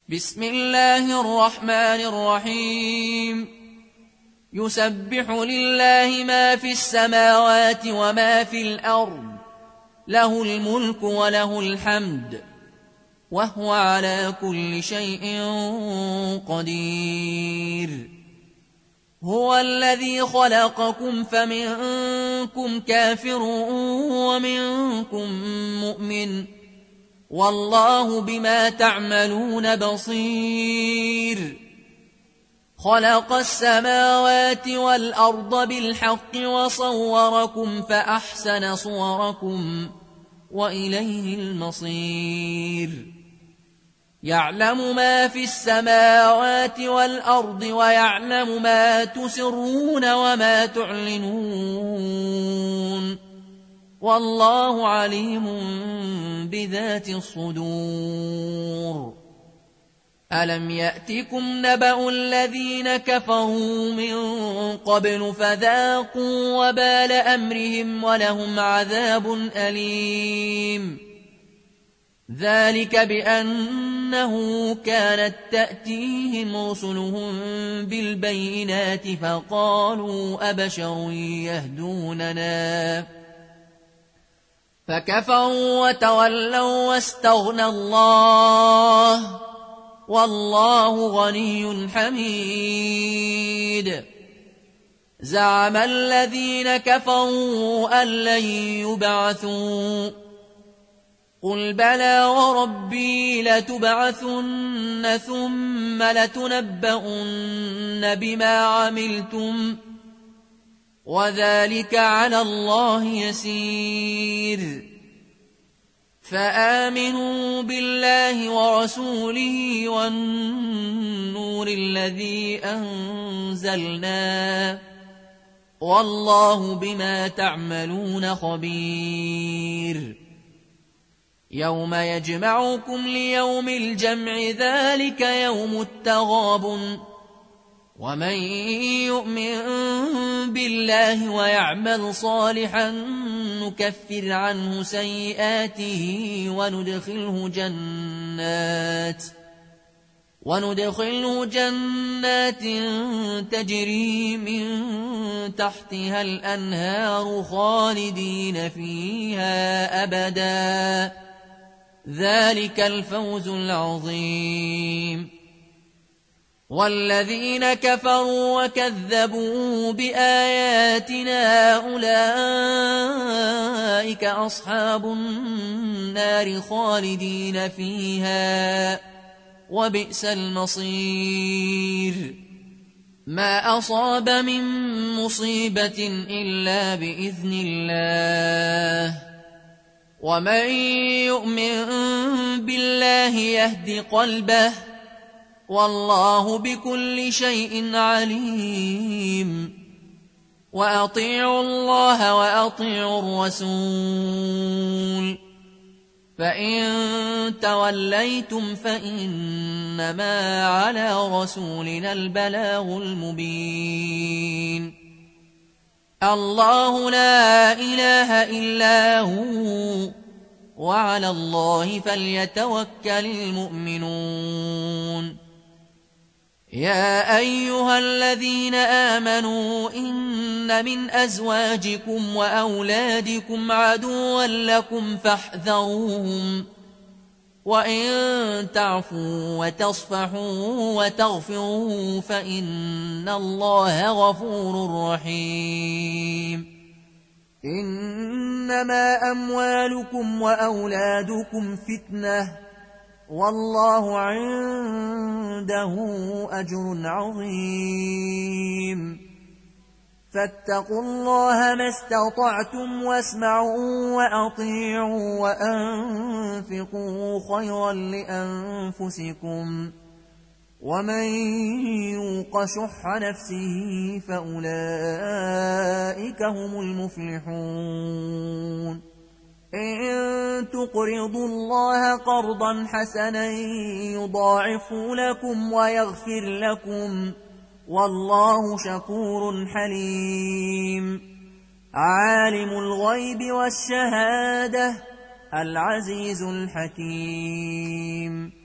بسم الله الرحمن الرحيم يسبح لله ما في السماوات وما في الأرض له الملك وله الحمد وهو على كل شيء قدير هو الذي خلقكم فمنكم كافر ومنكم مؤمن والله بما تعملون بصير خلق السماوات والأرض بالحق وصوركم فأحسن صوركم وإليه المصير يعلم ما في السماوات والأرض ويعلم ما تسرون وما تعلنون والله عليم بذات الصدور ألم يأتكم نبأ الذين كفروا من قبل فذاقوا وبال أمرهم ولهم عذاب أليم ذلك بأنه كانت تأتيهم رسلهم بالبينات فقالوا أبشر يهدوننا فكفروا وتولوا واستغنى الله والله غني حميد زعم الذين كفروا أن لن يبعثوا قل بلى وربي لتبعثن ثم لتنبؤن بما عملتم وذلك على الله يسير فآمنوا بالله ورسوله والنور الذي أنزلنا والله بما تعملون خبير يوم يجمعكم ليوم الجمع ذلك يوم التغابن ومن يؤمن بالله ويعمل صالحا نكفر عنه سيئاته وندخله جنات تجري من تحتها الأنهار خالدين فيها أبدا ذلك الفوز العظيم والذين كفروا وكذبوا بآياتنا أولئك أصحاب النار خالدين فيها وبئس المصير ما أصاب من مصيبة إلا بإذن الله ومن يؤمن بالله يهد قلبه والله بكل شيء عليم وأطيعوا الله وأطيعوا الرسول فإن توليتم فإنما على رسولنا البلاغ المبين الله لا إله إلا هو وعلى الله فليتوكل المؤمنون يا أيها الذين آمنوا إن من أزواجكم وأولادكم عدوا لكم فاحذروهم وإن تعفوا وتصفحوا وتغفروا فإن الله غفور رحيم إنما أموالكم وأولادكم فتنة والله عنده أجر عظيم فاتقوا الله ما استطعتم واسمعوا وأطيعوا وأنفقوا خيرا لأنفسكم ومن يوق شح نفسه فأولئك هم المفلحون إن تقرضوا الله قرضا حسنا يضاعفه لكم ويغفر لكم والله شكور حليم عالم الغيب والشهادة العزيز الحكيم